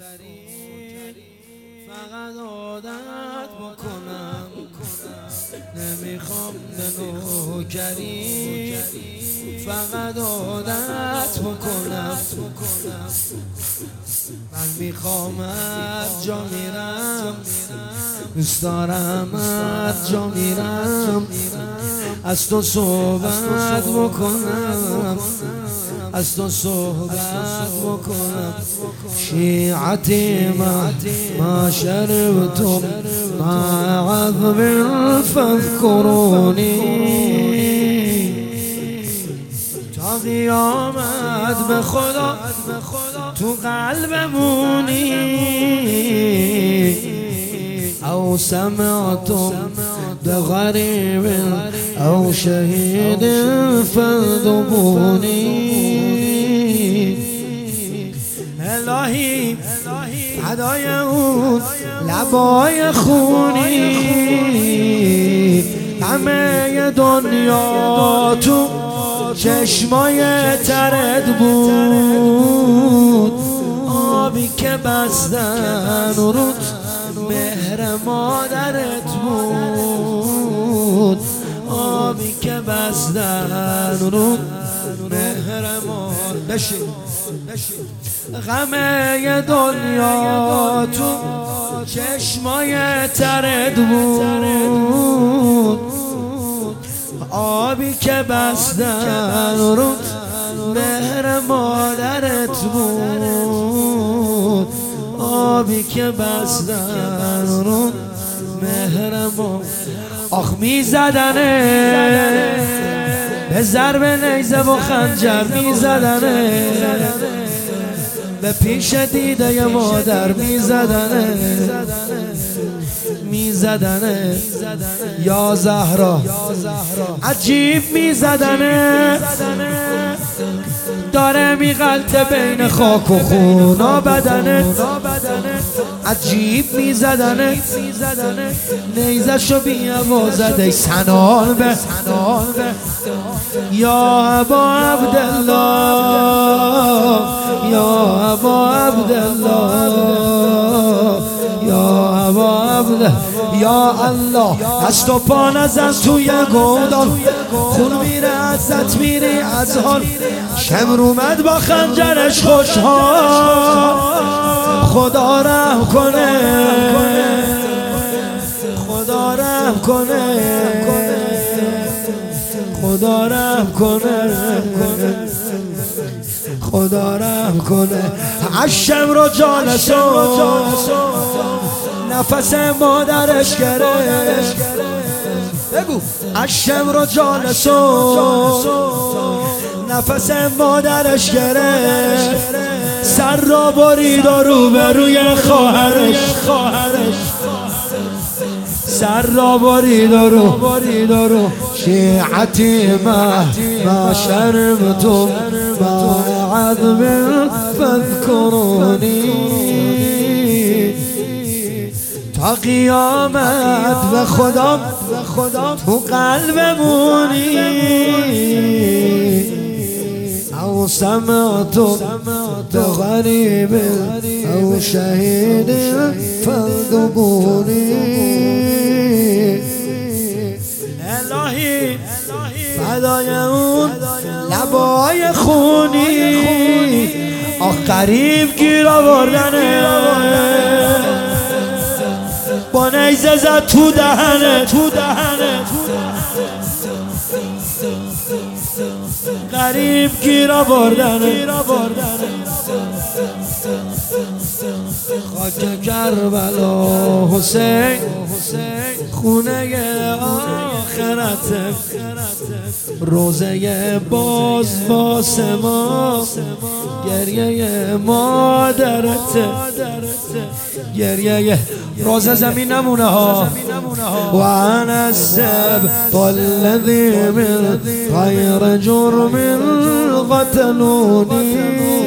فقط عادت بکنم، نمیخوام به نوکری، فقط عادت بکنم. من میخوام از جا میرم، دوست دارم از جا میرم، از تو صحبت بکنم، از تو صحبت بکنم. شیعتی ما شربتم ما عذب فاذكروني، تا قیامت به خدا تو قلبمونی. او سمعتم بغریب او شهید فاذبوني. الهی فدای اون لبای خونی، همه دنیا تو چشمای ترت بود، آبی که بستن رود مهر مادرت بود، آبی که بستن رود مهر مادرت. بشین غمه دنیا تو چشمای ترت بود، آبی که بستن رو مهر مادرت بود، آبی که بستن رو مهر مادرت. آخ میزدنه به ضرب نیزه و خنجر، میزدنه به پیش دیده ی مادر، میزدنه یا زهرا عجیب میزدنه، داره میغلطه بین خاک و خونا بدنه، عجیب میزدنه، نیزشو بی هوا زده سنال به یا ابا عبدالله، یا ابا عبدالله، یا ابا عبدالله. یا الله از تو پا نزن توی گودال، خون میره ازت میری از حال. شمر اومد با خنجرش خوشحال، خدا رحم کنه، خدا رحم کنه، خدا رحم کنه، خدا رحم کنه. الشمر و جالسو نفس مادرش گرفت، بگو الشمر و جالسو نفس مادرش گرفت، سر را برید و روبروی خواهرش، سر را برید و رو شیعتی ما شربتم ما عذب فاذكروني، تا قیامت به خدا تو قلبمونی. او سمعتم بغریب او شهید فاذبوني. الهی فدای اون لبای خونی، آخ قریب گیر آوردنه، با نیزه زد تو دهنه، قریب گیر آوردنه. خاک کربلا حسین خونه آخرت، روزه باز ما گریه مادرت، گریه روزه زمین نمونه ها. و انا السبط الذي من غیر جرم قتلوني.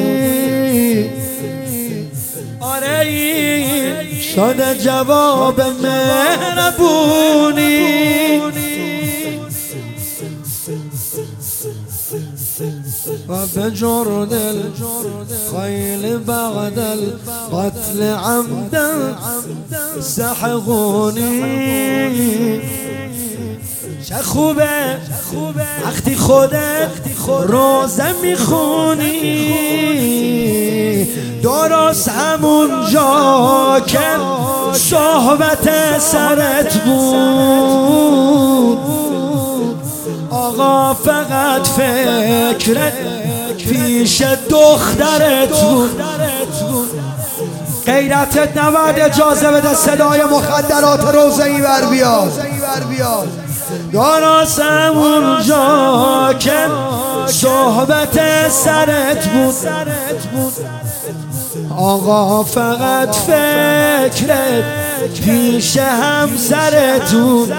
آره شده جواب مهربونی، و وبجرد الخيل بعد القتل عمدا سحقوني. چه خوبه وقتی خودت روزه میخونی، درست همونجا که صحبت سرت بود آقا فقط فکرت پیش دخترت بود. غیرتت نباید اجازه بده صدای مخدرات روزه‌ای بر بیاد. درست اونجا که صحبت سرت بود آقا فقط فکرت پیش همسرت بود.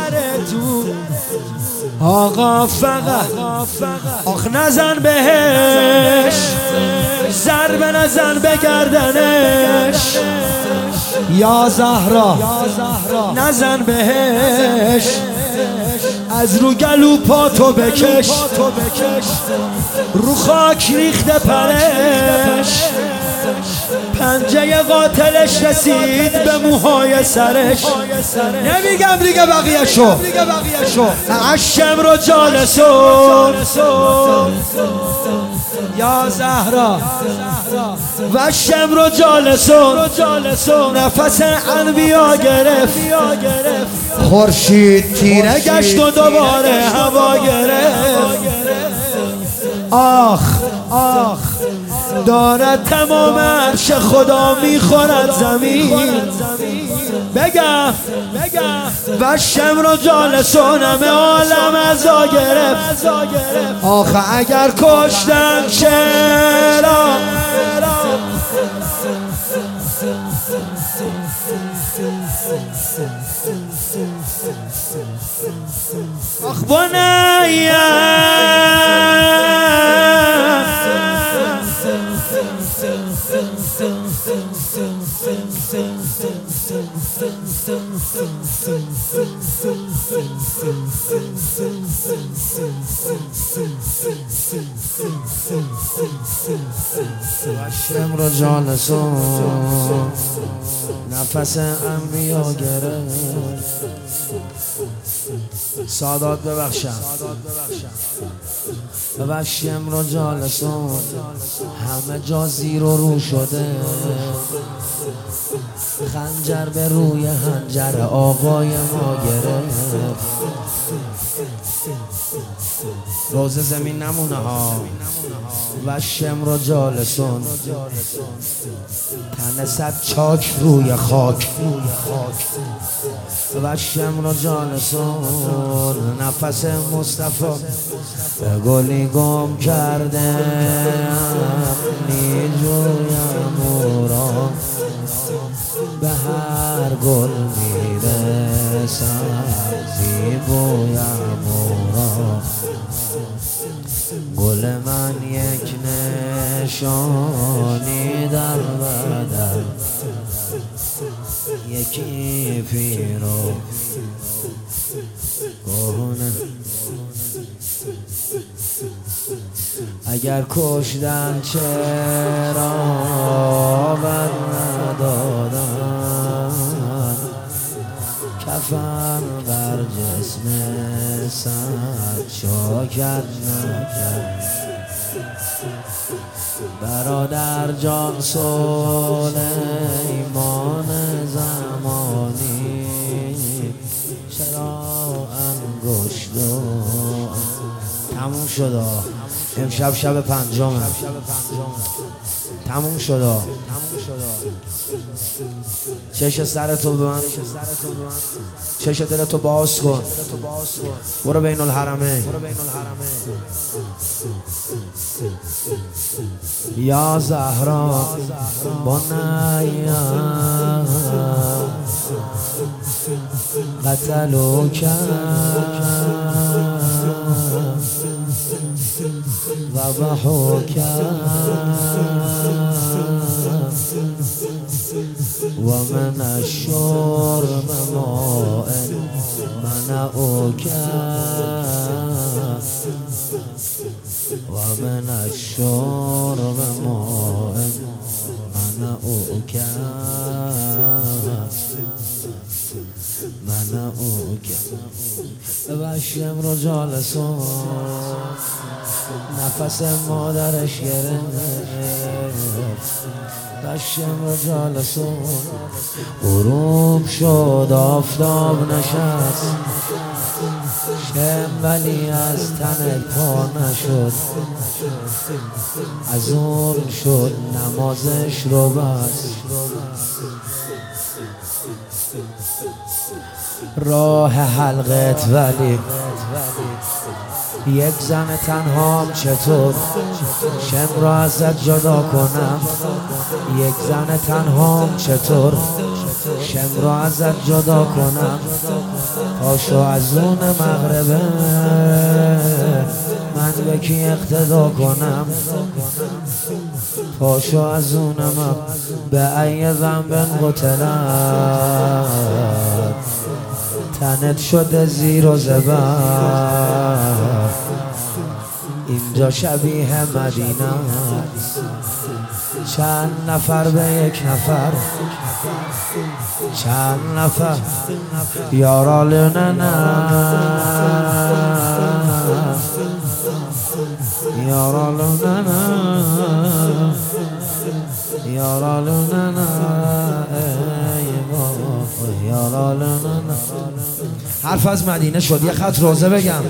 آقا فقط آخ نزن بهش، ضربه نزن به گردنش، یا زهرا نزن بهش، از رو گلو پاتو بکش، رو خاک ریخته پرش، پنجه قاتلش رسید به موهای سرش. نمیگم دیگه بقیه شو عشم رو جالسون یا زهرا و شم رو جالسون، نفس انبیا گرفت، خورشید تیره گشت و دوباره هوا گرفت. آخ دارد تمام عرش خدا میخورد زمین. بگم و شم رو جالسون همه عالم ازا گرفت. آخه اگر کشتن چرا آخ بنیه شم رو جالسون نفس انبیا گرفت. سادات ببخشم و شم رو جالسون همه جا زیر و رو شده، خنجر به روی خنجر آقای ما گرفت. روز زمین نمونه ها و شم رو جالسون تن صد چاک روی خاک و شم رو جالسون نفس مصطفی به گلی گم کرده نیجویم او را به هر گل میرسم زیبویم او را. گل من یک نشانی در بدن، یکی پیر و کهنه. اگر کشتن چرا بر ندادن، کفن بر جسم صد شاکت نکرد. برادر جان سلیمان زمانی چرا انگشت تموم شد. امشب شب پنجم تموم شد. چش سرتو به من، چش دلتو باز کن، برو بین الحرمین. یا زهرا بنیه قتلوک و ضحوک و من الشرب ماء منعوک ومن الشرب ماء منعوك بشم رو جالسون نفس مادرش گرفت بشم رو جالسون غروب شد آفتاب نشست شم ولی از تنت پا نشد از اون شد نمازش رو بست راه حلقت ولی یک زن تنهام چطور شم را ازت جدا کنم یک زن تنهام چطور شم را ازت جدا کنم پاشو از اون مغربه من به کی اقتدا کنم پاشو از اون به ای ذنب قتلت تنت شده زیر و زبر اینجا شبیه مدینه چند نفر به یک نفر چند نفر یارالونه نه یارالونه نه یارالونه نه حرف از مدینه شد یه خط روزه بگم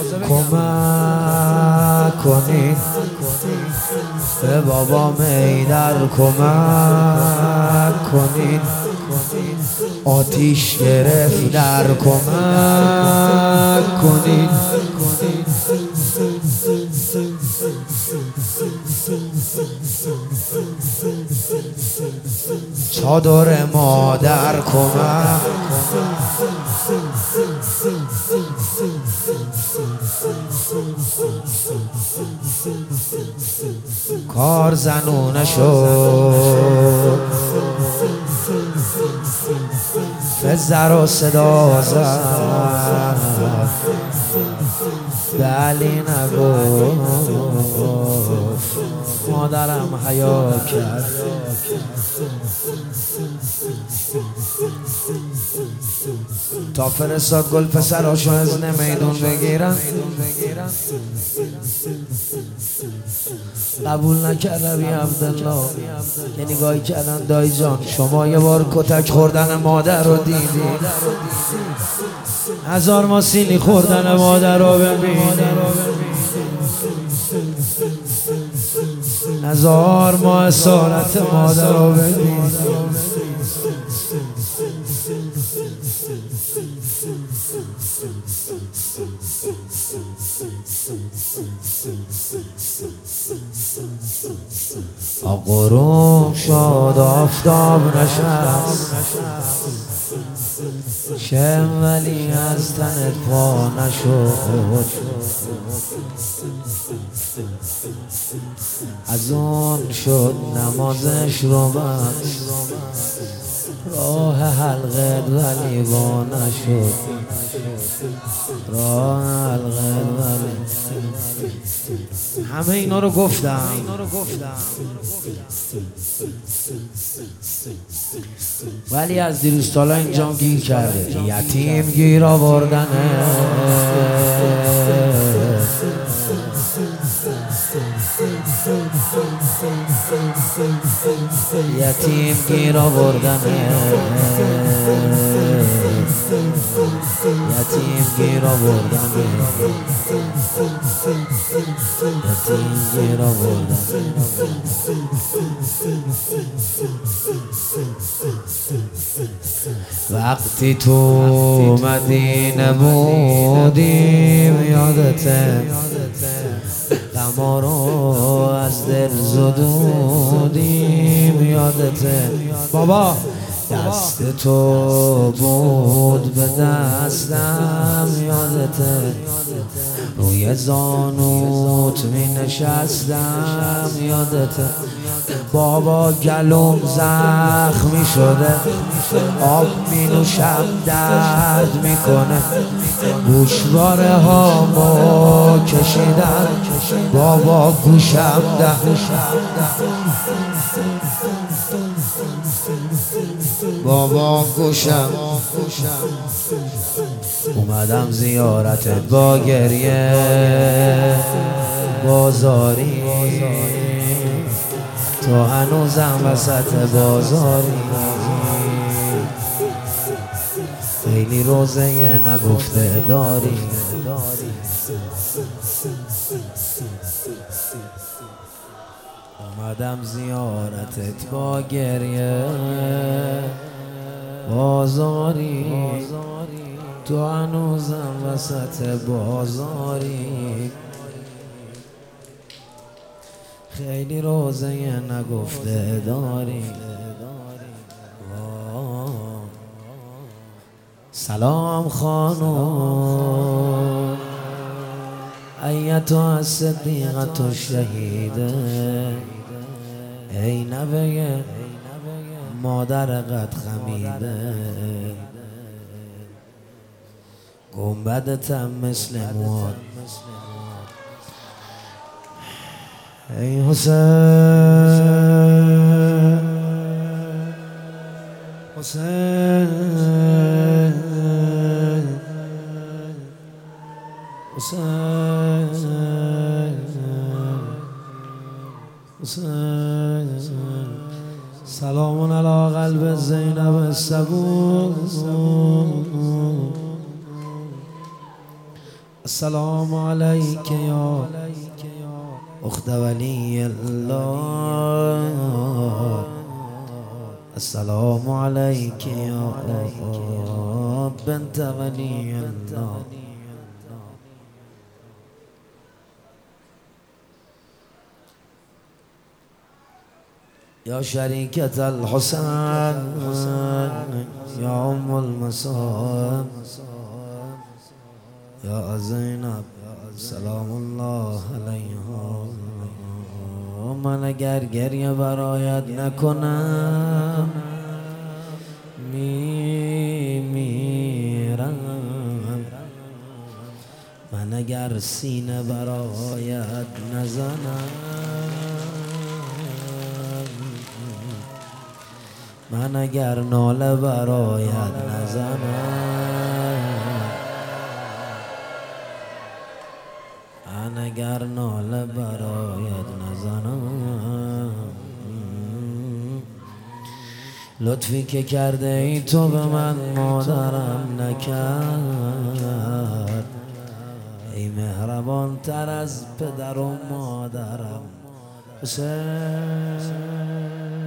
کمک کنین به بابا میدر کمک کنین آتیش گرفت در کمک کنین چادر مادر کمک کار زنونه شد فزر و صدا زد بلی نگفت مادرم حیا کرد تا فرستاد گل پسراشو از میدون بگیرن قبول نکرد ربی عبدالله یه نگاهی کردن دایی جان شما یه بار کتک خوردن مادر رو دیدی 1000 ما سیلی خوردن مادر رو ببینی 1000 ما اسارت مادر رو ببینی غروب شد آفتاب نشست شم ولی از تنت پا نشد از اون شد نمازش رو بست راه حلقت ولی با نشد راه حلقت ولی همه اینا رو گفتم ولی از دیروز تالا اینجا گیر کرده یتیم گیر آوردنه یتیم گیر آوردنه یتیم گیر آوردنه یتیم گیر آوردنه وقتی تو مدینه بودیم یادته غما رو از دل زدودیم یادته بابا دست تو بود به دستم یادته روی زانوت می نشستم یادته بابا گلوم زخمی شده، آب می نوشم درد میکنه، گوشواره هامو کشیدن بابا گوشم بابا گوشم. اومدم زیارتت با گریه بازاری، تو هنوزم وسط بازاری، خیلی روزه نگفته داری. اومدم زیارتت با گریه بازاری، تو هنوزم وسط بازاری، خیلی روزه نگفته داری. سلام خانم ایتها الصدیقة الشهیده، ای نوه مادر قد خمیده، گنبدتم مثل مواد، ای حسین حسین حسین حسین. سلام علی قلب زینب الصبور، السلام علیک یا اخت ولی الله، السلام علیک یا بنت ولی الله. یا شریکت الحسین یا ام المصاب یا زینب سلام الله علیها. من اگر گریه برایت نکنم میمیرم، من اگر سینه برایت نزنم، من اگر ناله برایت نزنم، من اگر ناله برایت نزنم. لطفی که کرده ای تو به من مادرم نکرد، ای مهربان تر از پدر و مادرم حسین.